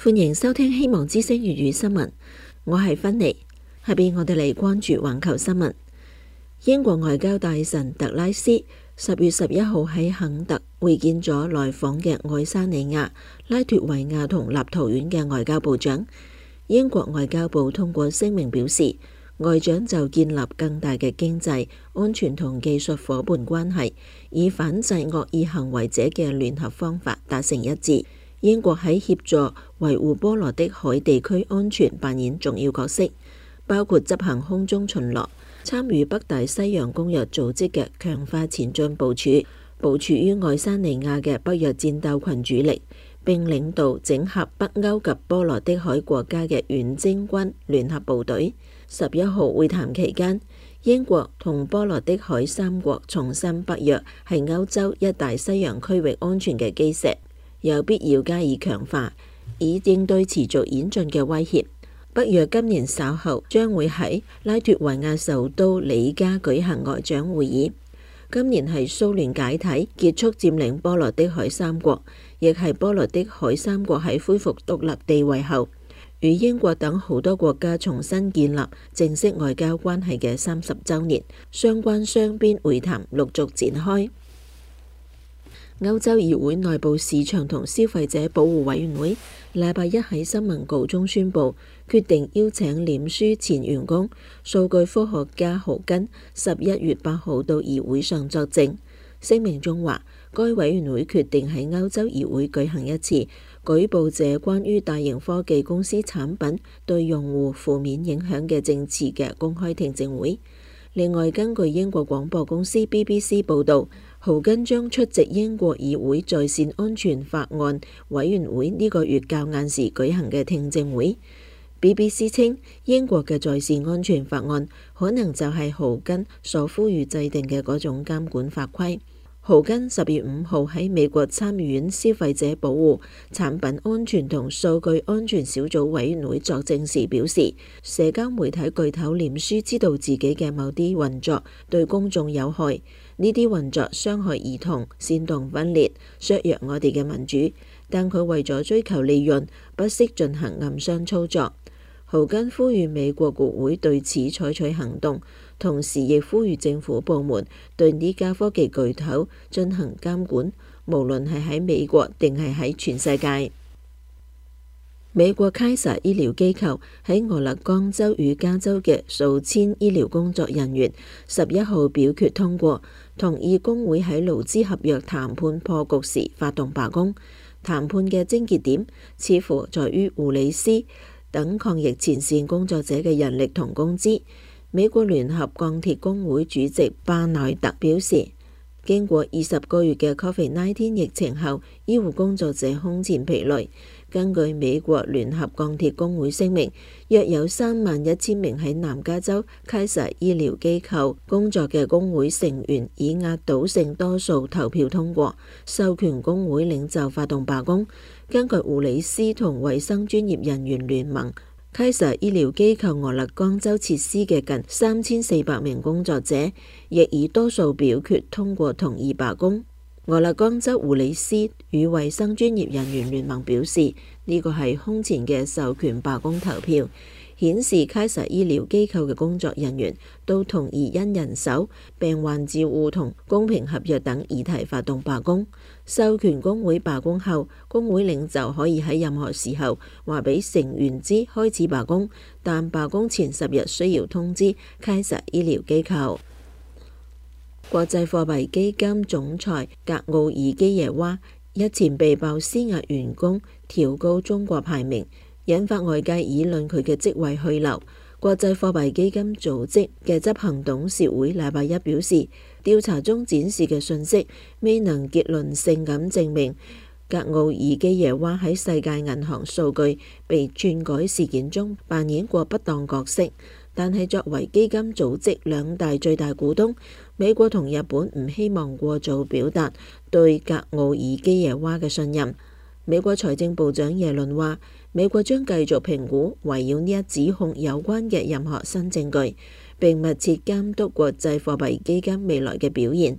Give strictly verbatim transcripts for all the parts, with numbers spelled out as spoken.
歡迎收聽希望之聲粵語新聞，我係芬妮。下邊我哋嚟關注環球新聞。英國外交大臣特拉斯十月十一號喺肯特會見咗來訪嘅愛沙尼亞、拉脫維亞同立陶宛嘅外交部長。英國外交部通過聲明表示，外長就建立更大嘅經濟、安全同技術夥伴關係，以反制惡意行為者嘅聯合方法達成一致。英國喺協助維護波羅的海地區安全扮演重要角色，包括執行空中巡邏、參與北大西洋公約組織嘅強化前進部署、部署於愛沙尼亞嘅北約戰鬥群主力，並領導整合北歐及波羅的海國家嘅遠征軍聯合部隊。十一號會談期間，英國同波羅的海三國重申北約係歐洲一大西洋區域安全嘅基石，有必要加以強化，以應對持續演進嘅威脅。北約今年稍後將會喺拉脫維亞首都里加舉行外長會議。今年係蘇聯解體、結束佔領波羅的海三國，亦係波羅的海三國喺恢復獨立地位後，與英國等好多國家重新建立正式外交關係嘅三十週年，相關雙邊會談陸續展開。歐洲議會內部市場同消費者保護委員會禮拜一喺新聞稿中宣布，決定邀請臉書前員工、數據科學家豪根十一月八號到議會上作證。聲明中話，該委員會決定喺歐洲議會舉行一次舉報者關於大型科技公司產品對用戶負面影響嘅證詞嘅公開聽證會。另外，根據英國廣播公司 B B C 報導，豪根將出席英國議會在線安全法案委員會呢個月較晏時舉行嘅聽證會。B B C 稱，英國嘅在線安全法案可能就係豪根所呼籲制定嘅嗰種監管法規。豪根十月五號喺美國參議院消費者保護、產品安全同數據安全小組委員會作證時表示，社交媒體巨頭臉書知道自己嘅某啲運作對公眾有害，呢啲運作傷害兒童、煽動分裂、削弱我哋嘅民主，但佢為咗追求利潤，不惜進行暗箱操作。豪根呼籲美國國會對此採取行動，同時亦呼籲政府部門對呢家科技巨頭進行監管，無論係喺美國定係喺全世界。美國凱撒醫療機構喺俄勒岡州與加州嘅數千醫療工作人員十一號表決通過，同意工會喺勞資合約談判破局時發動罷工。談判嘅癥結點似乎在於護理師等抗疫前線工作者嘅人力同工資。美國聯合鋼鐵工會主席巴內特表示，經過二十個月嘅 Covid 十九 疫情後，醫護工作者空前疲累。根據美國聯合鋼鐵工會聲明，約有三萬一千名喺南加州凱撒醫療機構工作嘅工會成員以壓倒性多數投票通過，授權工會領袖發動罷工。根據護理師同衛生專業人員聯盟，凱撒醫療機構俄勒岡州設施嘅近三千四百名工作者亦以多數表決通過同意罷工。俄勒岡州護理師與衛生專業人員聯盟表示，呢個係空前嘅授權罷工投票，顯示凱撒醫療機構嘅工作人員都同意因人手、病患照護同公平合約等議題發動罷工。授權工會罷工後，工會領袖可以喺任何時候話俾成員知開始罷工，但罷工前十日需要通知凱撒醫療機構。國際貨幣基金總裁格奧爾基耶娃日前被曝施壓員工調高中國排名，引發外界議論佢嘅職位去留。國際貨幣基金組織嘅執行董事會禮拜一表示，調查中展示嘅信息未能結論性咁證明格奧爾基耶娃喺世界銀行數據被篡改事件中扮演過不當角色。但係作為基金組織兩大最大股東，美國同日本唔希望過早表達對格奧爾基耶娃嘅信任。美國財政部長耶倫話，美國將繼續評估圍繞呢一指控有關嘅任何新證據，並密切監督國際貨幣基金未來嘅表現。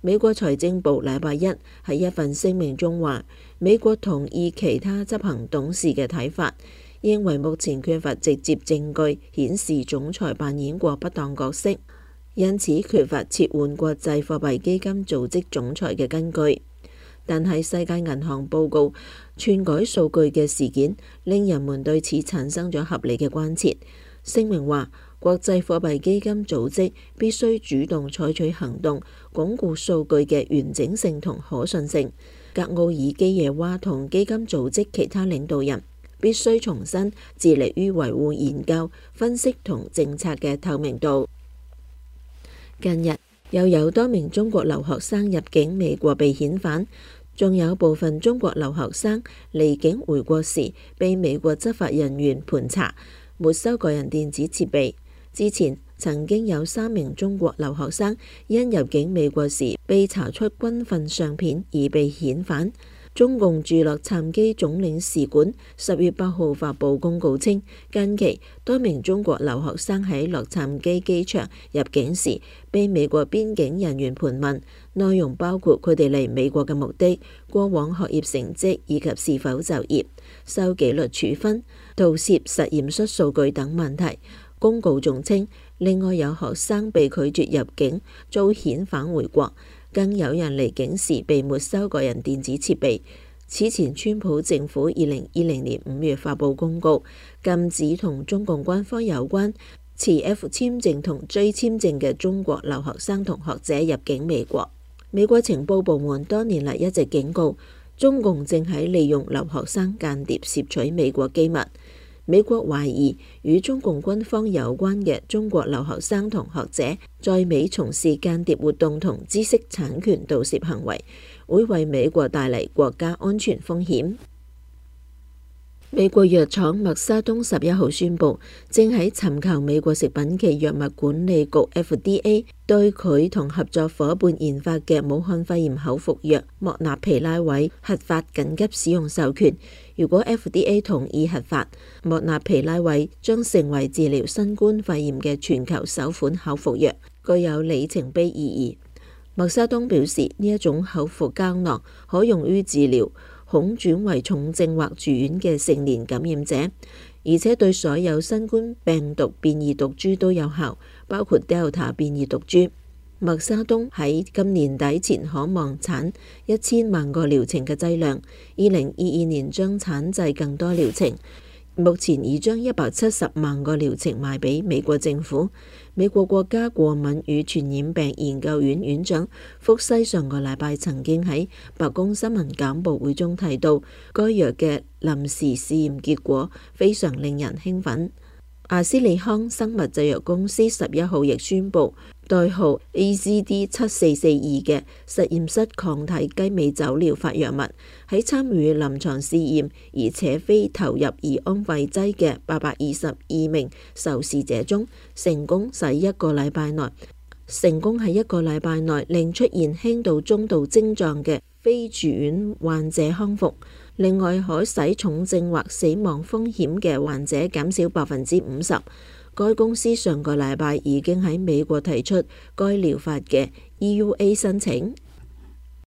美國財政部禮拜一喺一份聲明中話，美國同意其他執行董事嘅睇法，認為目前缺乏直接證據顯示總裁扮演過不當角色，因此缺乏撤換國際貨幣基金組織總裁嘅根據。但係世界銀行報告篡改數據嘅事件，令人們對此產生咗合理嘅關切。聲明話，國際貨幣基金組織必須主動採取行動，鞏固數據嘅完整性同可信性。格奧爾基耶娃同基金組織其他領導人必須重新致力於維護研究、分析同政策嘅透明度。近日又有多名中國留學生入境美國被遣返，仲有部分中國留學生離境回國時被美國執法人員盤查，沒收個人電子設備。之前曾經有三名中國留學生因入境美國時被查出軍訓相片而被遣返。中共駐洛杉磯總領事館十月八號發布公告稱，近期多名中國留學生喺洛杉磯機場入境時被美國邊境人員盤問，內容包括佢哋嚟美國嘅目的、過往學業成績以及是否就業、受紀律處分、盜竊實驗室數據等問題。公告仲稱，另外有學生被拒絕入境，遭遣返回國，更有人離境時被沒收個人電子設備。此前，川普政府二零二零年五月發布公告，禁止同中共軍方有關持 F 簽證同 J 簽證嘅中國留學生同學者入境美國。美國情報部門多年嚟一直警告，中共正喺利用留學生間諜竊取美國機密。美國懷疑與中共軍方有關嘅中國留學生同學者在美從事間諜活動同知識產權盜竊行為，會為美國帶嚟國家安全風險。美國藥廠默沙東十一號宣布，正喺尋求美國食品及藥物管理局 F D A 對佢同合作夥伴研發嘅武漢肺炎口服藥莫納皮拉韋核發緊急使用授權。如果 F D A 同意核發，莫納皮拉韋將成為治療新冠肺炎嘅全球首款口服藥，具有里程碑意義。默沙東表示，呢一種口服膠囊可用於治療恐轉為重症或住院嘅成年感染者，而且對所有新冠病毒變異毒株都有效，包括 Delta 變異毒株。默沙東喺今年底前可望產一千萬個療程嘅劑量，二零二二年將產製更多療程。目前已將一百七十萬個療程賣俾美國政府。美國國家過敏與傳染病研究院院長福西上個禮拜曾經喺白宮新聞簡報會中提到，該藥嘅臨時試驗結果非常令人興奮。阿斯利康生物製藥公司十一號亦宣布，代號 A Z D 七四四二嘅實驗室抗體雞尾酒療法藥物喺參與臨床試驗而且非投入而安慰劑嘅八百二十二名受試者中，成功使一個禮拜內成功喺一個禮拜內令出現輕到中度症狀嘅非住院患者康復。另外，可使重症或死亡風險嘅患者減少百分之五十。該公司上個禮拜已經喺美國提出該療法嘅 E U A 申請。